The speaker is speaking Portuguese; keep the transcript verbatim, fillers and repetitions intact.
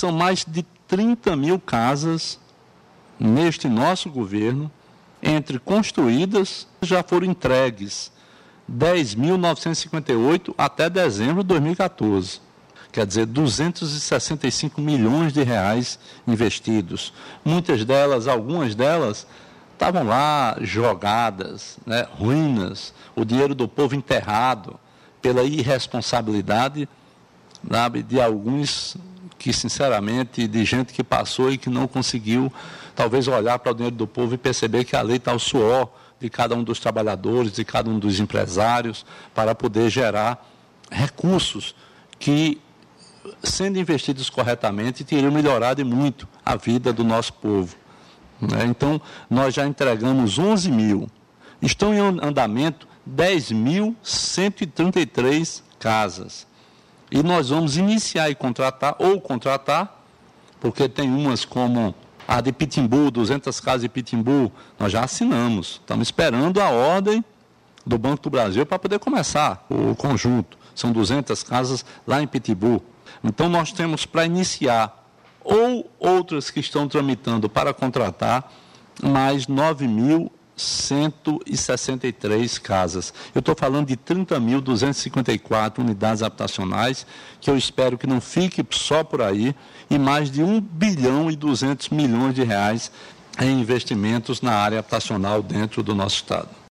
são mais de trinta mil casas neste nosso governo, entre construídas, já foram entregues dez mil novecentos e cinquenta e oito até dezembro de dois mil e quatorze. Quer dizer, duzentos e sessenta e cinco milhões de reais investidos. Muitas delas, algumas delas, estavam lá jogadas, né, ruínas, o dinheiro do povo enterrado pela irresponsabilidade, sabe, de alguns que, sinceramente, de gente que passou e que não conseguiu, talvez, olhar para o dinheiro do povo e perceber que ali está o suor de cada um dos trabalhadores, de cada um dos empresários, para poder gerar recursos que, sendo investidos corretamente, teriam melhorado muito a vida do nosso povo. Então, nós já entregamos onze mil. Estão em andamento dez mil cento e trinta e três casas. E nós vamos iniciar e contratar, ou contratar, porque tem umas como a de Pitimbu, duzentas casas de Pitimbu, nós já assinamos. Estamos esperando a ordem do Banco do Brasil para poder começar o conjunto. São duzentas casas lá em Pitimbu. Então, nós temos para iniciar, ou outras que estão tramitando para contratar, mais nove mil cento e sessenta e três casas. Eu estou falando de trinta mil duzentas e cinquenta e quatro unidades habitacionais, que eu espero que não fique só por aí, e mais de um bilhão e duzentos milhões de reais em investimentos na área habitacional dentro do nosso estado.